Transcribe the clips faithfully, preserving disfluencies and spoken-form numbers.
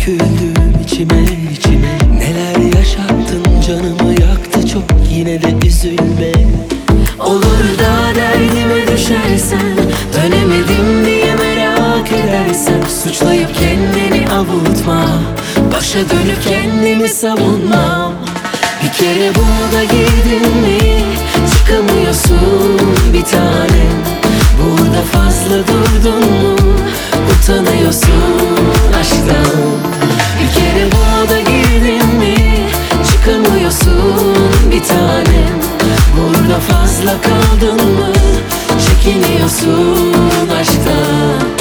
döküldüm içime içime. Neler yaşattın, canımı yaktı çok, yine de üzülme. Olur da derdime düşersen, dönemedim diye merak edersen, suçlayıp kendini avutma, başa dönüp kendimi savunmam. Bir kere burada girdin mi çıkamıyorsun bir tanem. Burada fazla durdun mu utanıyorsun aşktan. Bir kere burada girdin mi çıkamıyorsun bir tanem. Burada fazla kaldın mı çekiniyorsun aşktan.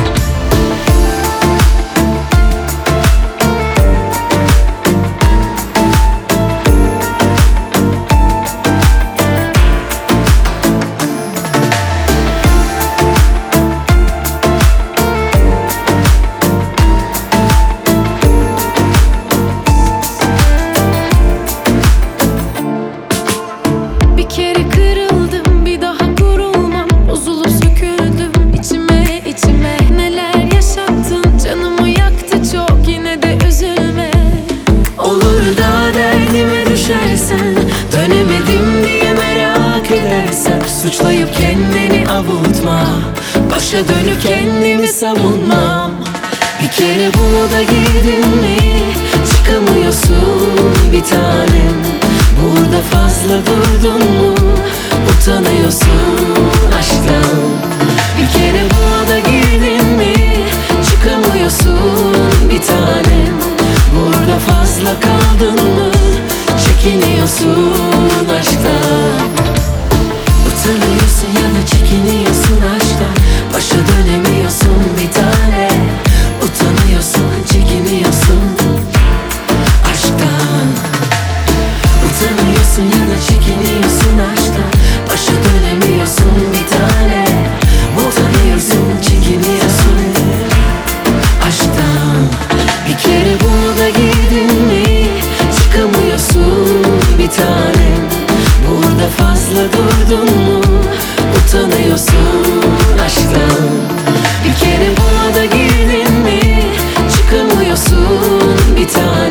Dönemedim diye merak edersen, suçlayıp kendini avutma, başa dönüp kendimi savunmam. Bir kere bunu da girdin mi çıkamıyorsun bir tanem. Burada fazla durdun mu utanıyorsun aşktan. Bir kere buna da girdin mi çıkamıyorsun bir tanem. Burada fazla kaldın mı çekiniyorsun aşktan. Utanıyorsun ya da çekiniyorsun aşktan. Başa dönemiyorsun bir tane. Utanıyorsun, çekiniyorsun aşktan. Utanıyorsun ya da çekiniyorsun aşktan. Başa dönemiyorsun bir tane. Utanıyorsun, çekiniyorsun aşktan. Bir kere bunu da girdin mi çıkamıyorsun bir tanem. Burada fazla durdun mu utanıyorsun aşktan. Bir kere buna da girdin mi çıkamıyorsun bir tanem.